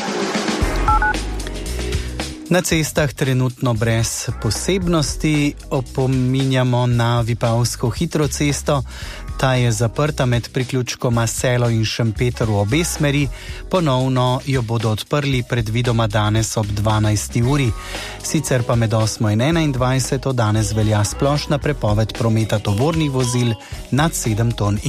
Na cestah trenutno brez posebnosti, opominjamo na Vipavsko hitro cesto. Ta je zaprta med priključkoma Selo in Šempeter v obe smeri. Ponovno jo bodo odprli predvidoma danes ob 12. uri. Sicer pa med 8. in 21. danes velja splošna prepoved prometa tovornih vozil nad 7,5 ton.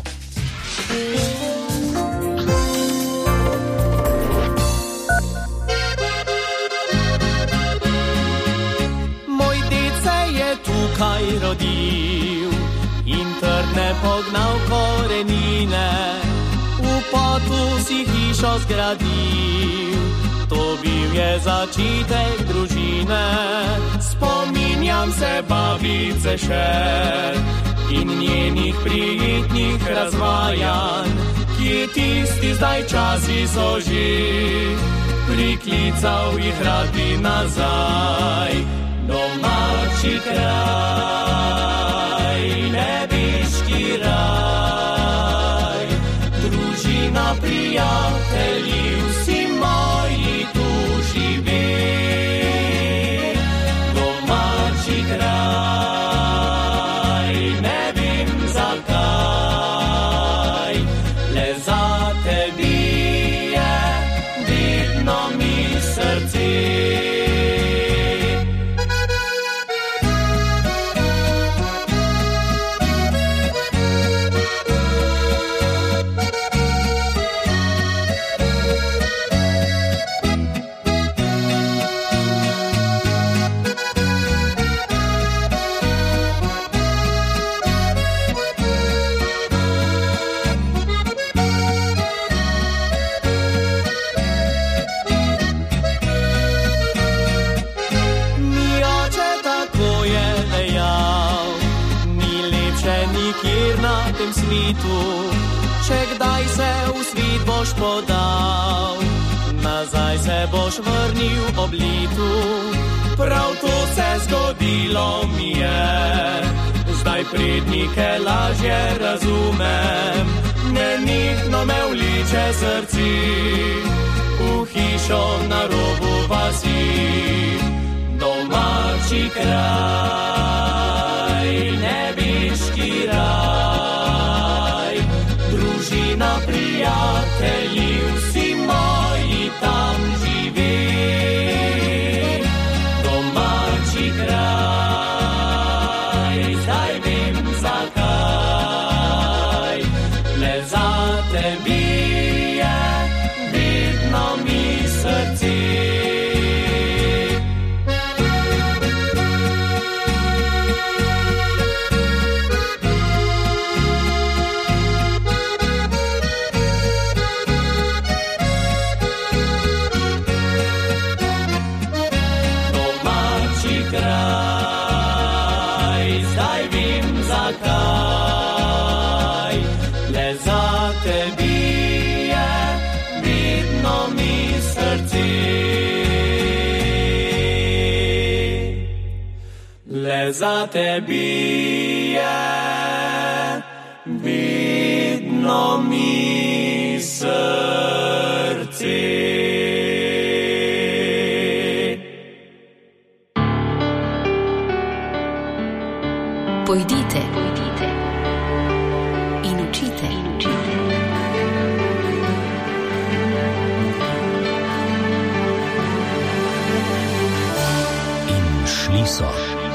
Kaj rodil in trdne pognal korenine, v potu si hišo zgradil, to bil je začetek družine. Spominjam se babice še in njenih prijetnih razvajanj, kje tisti zdaj časi so že, priklical jih rad bi nazaj. Domači kraj, nebeški raj, družina, prijatelji, vsi moji tu živi. Domači kraj, ne vem zakaj, le za tebi je vidno mi srce. Če kdaj se v svet boš podal, nazaj se boš vrnil ob letu. Prav to se zgodilo mi je, zdaj prednike lažje razumem. nenihno me vliče srci v hišo na robu vasi. Domači kraj, nebeški raj, družina, prijatelji, vsi moji tam živi. Domači kraj, zdaj vem zakaj, le za tebi je vedno mi srce. Za tebi je vidno mi srce. Pojdite in učite. In šli so.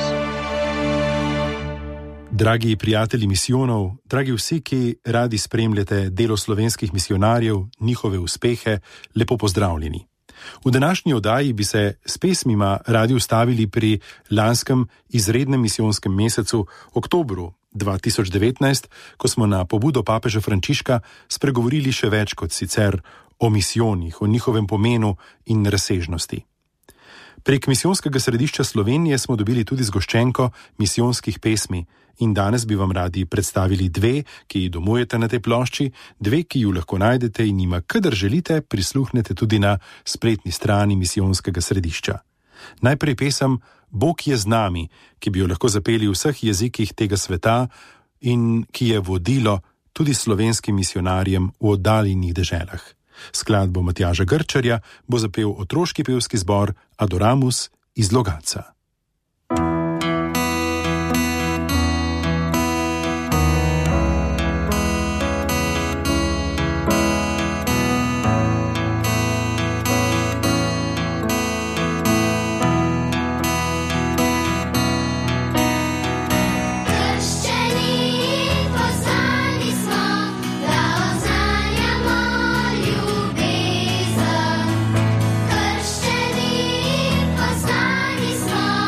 Dragi prijatelji misijonov, dragi vsi, ki radi spremljate delo slovenskih misijonarjev, njihove uspehe, lepo pozdravljeni. V današnji oddaji bi se s pesmima radi ustavili pri lanskem izrednem misijonskem mesecu, oktobru 2019, ko smo na pobudo papeža Frančiška spregovorili še več kot sicer o misijonih, o njihovem pomenu in razsežnosti. Prek misijonskega središča Slovenije smo dobili tudi zgoščenko misijonskih pesmi in danes bi vam radi predstavili dve, ki jih domujete na tej plošči, dve, ki ju lahko najdete in jima, kadar želite, prisluhnete tudi na spletni strani misijonskega središča. Najprej pesem Bog je z nami, ki bi jo lahko zapeli v vseh jezikih tega sveta in ki je vodilo tudi slovenskim misionarjem v oddaljenih deželah. Skladbo Matjaža Grčarja bo zapel otroški pevski zbor Adoramus iz Logatca. Kršćani, poslani smo.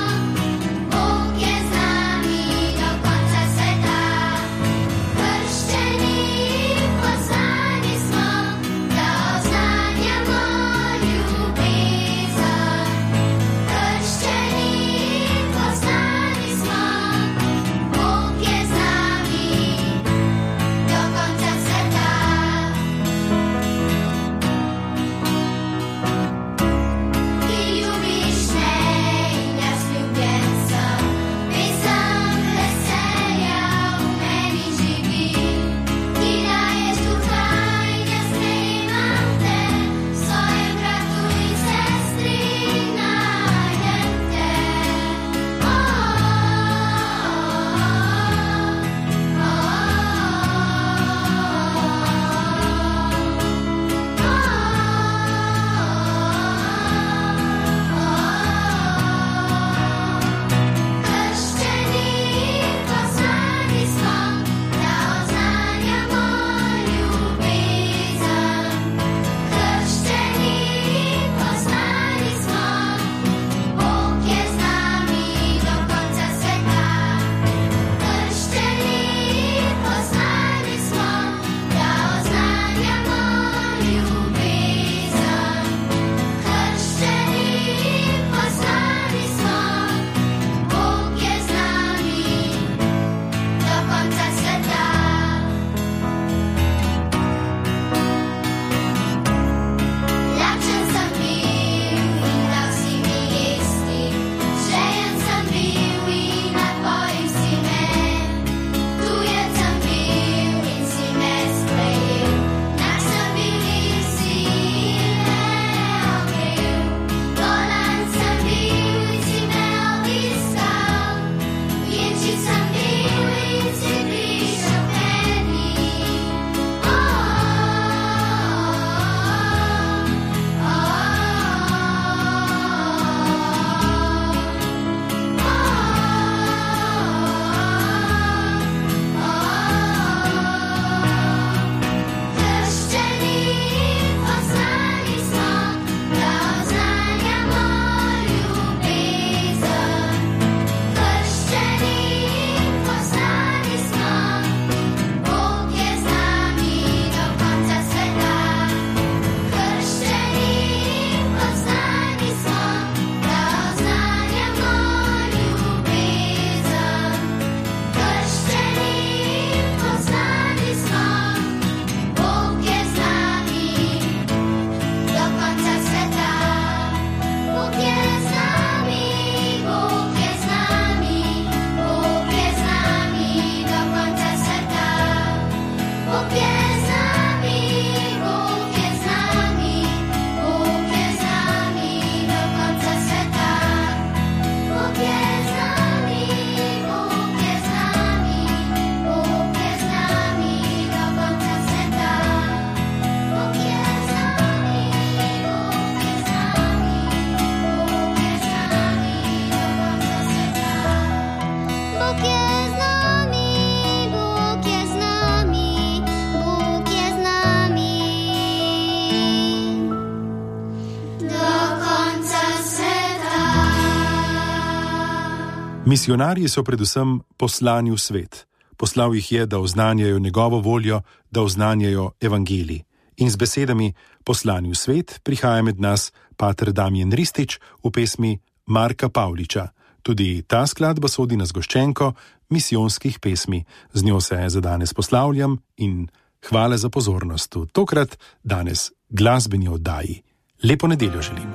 Misionarji so predvsem poslani v svet. Poslal jih je, da oznanjajo njegovo voljo, da oznanjajo evangelij. In z besedami poslani v svet prihaja med nas pater Damjan Ristič v pesmi Marka Pavliča. Tudi ta skladba sodi na zgoščenko misijonskih pesmi. Z njo se za danes poslavljam in hvala za pozornost. Tokrat danes glasbeni oddaji. Lepo nedeljo želim.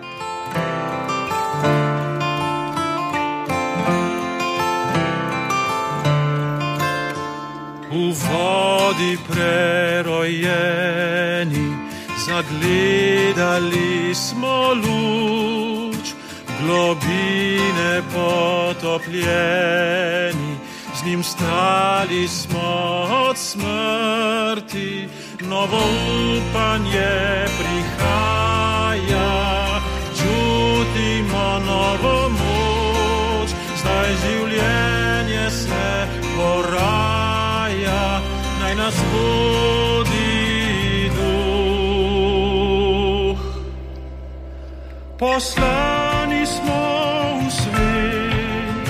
V vodi prerojeni, zagledali smo luč, globine potopljeni, z njim stali smo od smrti, novo upanje prihaja, čutimo novo moč, zdaj življenje se poraja, naj nas vodi Duh. Poslani smo v svet,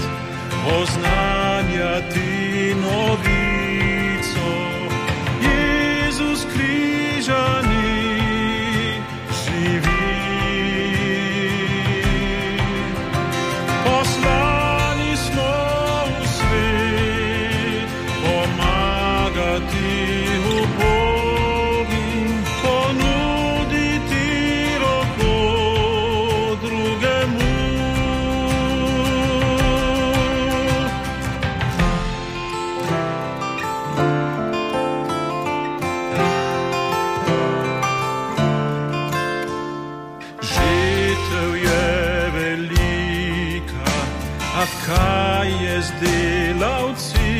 oznanjati novico, Jezus križani živi. Poslani smo v svet, pomagati ubogim, ponuditi roko drugemu. Žetev je velika, a kaj je z delavci?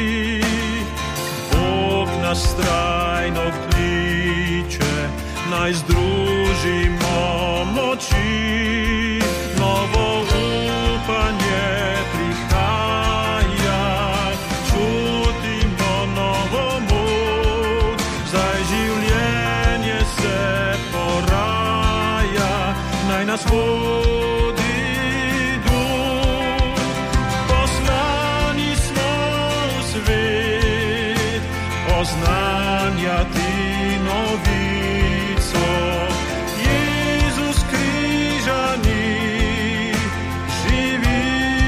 Bog nas trajno kliče, naj združimo moči, novo upanje prihaja, čutimo novo moč, zdaj življenje se poraja, naj nas vodi Duh. Poslani smo v svet, oznanjati novico, Jezus križani živi.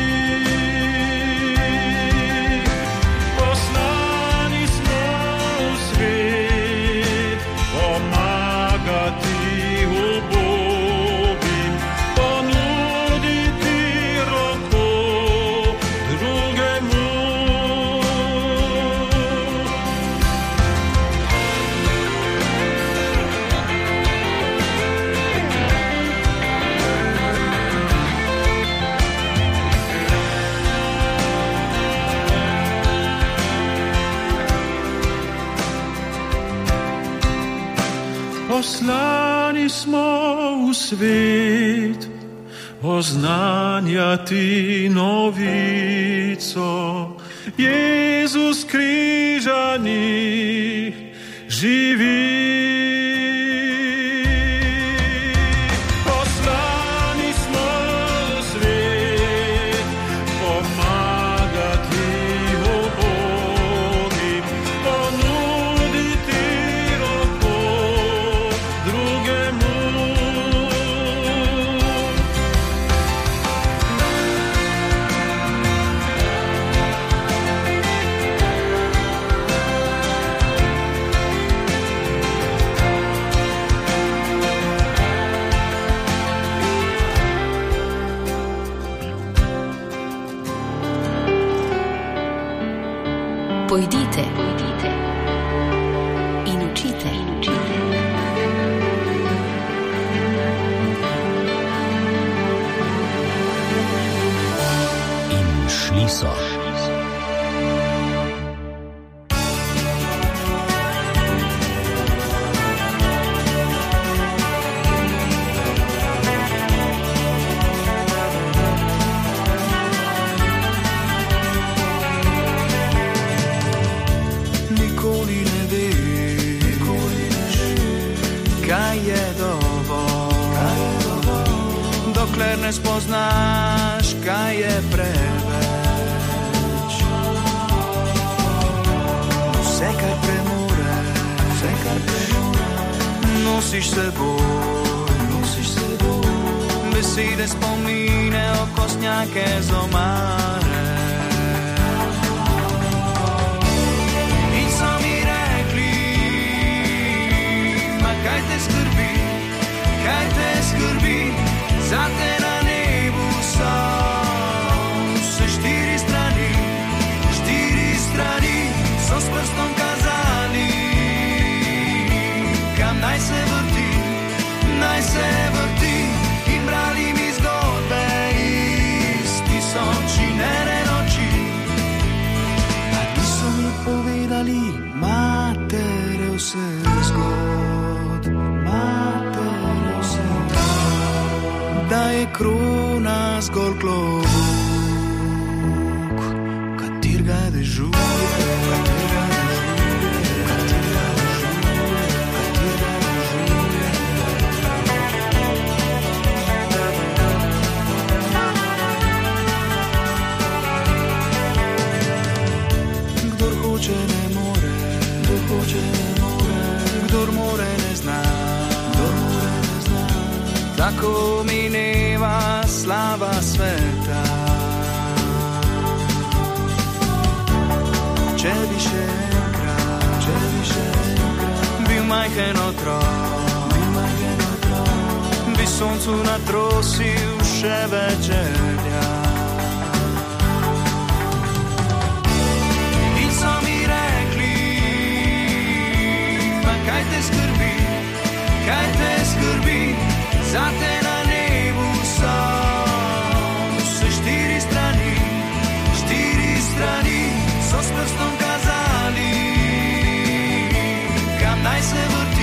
Poslani smo v svet, pomagati ubogim, ponuditi roko drugemu. Poslani smo v svet, oznanjati novico, Jezus križani živi. Poslani smo v svet, pomagati ubogim, ponuditi roko drugemu. Pojdite in učite. In šli so. Nikoli ne veš, kaj je dovolj, dokler ne spoznaš, kaj je preveč. nosiš seboj, besede spomine, okostnjake z omare. In so mi rekli, ma kaj te skrbi, zate na nebu so vse štiri strani, so s prstom kazali, kam naj se vrti, in brali mi zgodbe iz tisočinere noči. A niso mi povedali matere vseh zgod, da je krona zgolj klobuk, katerega dežuje. Kdor more ne zna, tako mineva slava sveta. Če bi še enkrat bil majhen otrok, bi soncu natrosil še več želja. Kaj te skrbi, zate na nebu so vse štiri strani, so s prstom kazali, kam naj se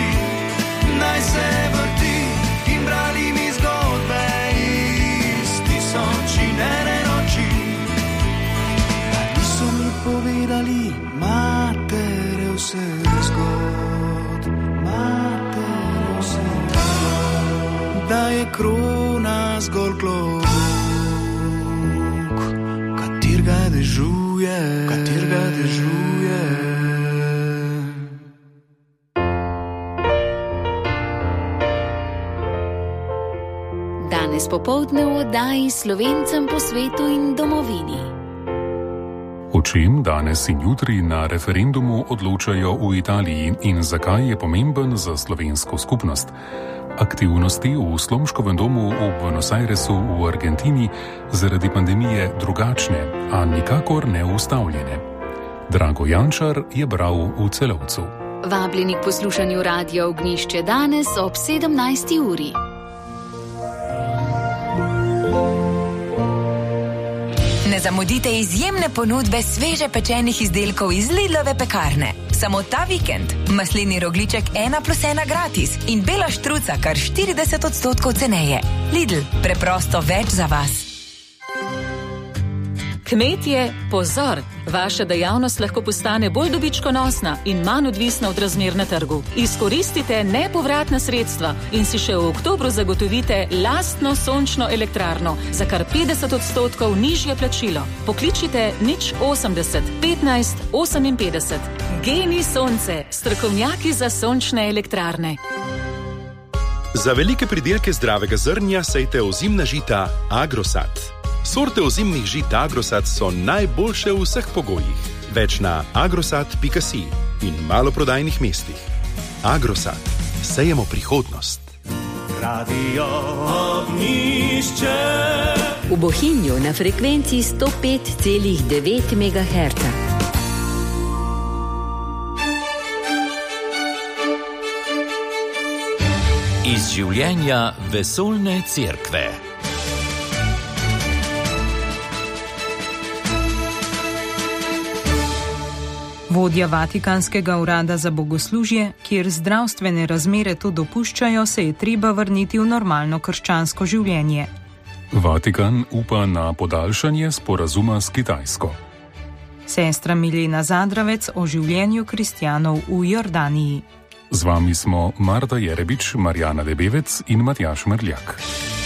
vrti, in brali mi zgodbe iz tisočinere noči. A niso mi povedali matere vseh zgod, da je krona zgolj klobuk, katerega dežuje. Danes popoldne v oddaji Slovencem po svetu in domovini. O čem danes in jutri na referendumu odločajo v Italiji in zakaj je pomemben za slovensko skupnost? Aktivnosti v Slomškovem domu v Buenos Airesu v Argentini zaradi pandemije drugačne, a nikakor ne ustavljene. Drago Jančar je bral v Celovcu. Vabljeni k poslušanju Radia Ognjišče danes ob 17. uri. Ne zamudite izjemne ponudbe sveže pečenih izdelkov iz Lidlove pekarne. Samo ta vikend maslini rogliček 1+1 gratis in bela štruca kar 40% ceneje. Lidl, preprosto več za vas. Kmetje, pozor! Vaša dejavnost lahko postane bolj dobičkonosna in manj odvisna od razmer na trgu. Izkoristite nepovratna sredstva in si še v oktobru zagotovite lastno sončno elektrarno za kar 50% nižje plačilo. Pokličite 080 15 58. Geni Sonce, strokovnjaki za sončne elektrarne. Za velike pridelke zdravega zrnja sejte ozimna žita Agrosat. Sorte ozimnih žit Agrosat so najboljše v vseh pogojih. Več na agrosat.si in maloprodajnih mestih. Agrosat. Sejemo prihodnost. Radio Ognjišče. V Bohinju na frekvenci 105,9 MHz. Iz življenja vesoljne cerkve. Vodja Vatikanskega urada za bogoslužje, kjer zdravstvene razmere to dopuščajo, se je treba vrniti v normalno krščansko življenje. Vatikan upa na podaljšanje sporazuma s Kitajsko. Sestra Milena Zadravec o življenju kristjanov v Jordaniji. Z vami smo Marta Jerebič, Marjana Debevec in Matjaž Mrljak.